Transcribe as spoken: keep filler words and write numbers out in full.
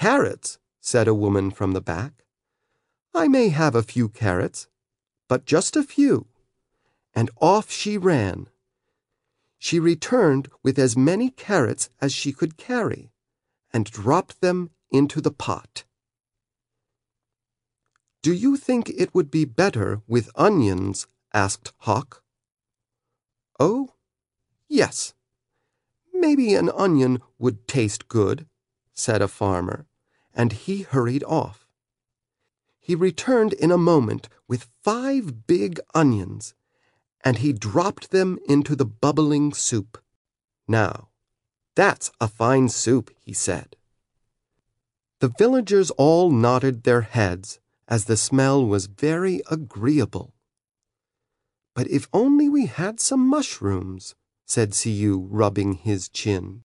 carrots," said a woman from the back. "I may have a few carrots, but just a few." And off she ran. She returned with as many carrots as she could carry, and dropped them into the pot. "Do you think it would be better with onions?" asked Hawk. "Oh, yes, maybe an onion would taste good," said a farmer, and he hurried off. He returned in a moment with five big onions, and he dropped them into the bubbling soup. "Now, that's a fine soup," he said. The villagers all nodded their heads, as the smell was very agreeable. "But if only we had some mushrooms," said Caillou, rubbing his chin.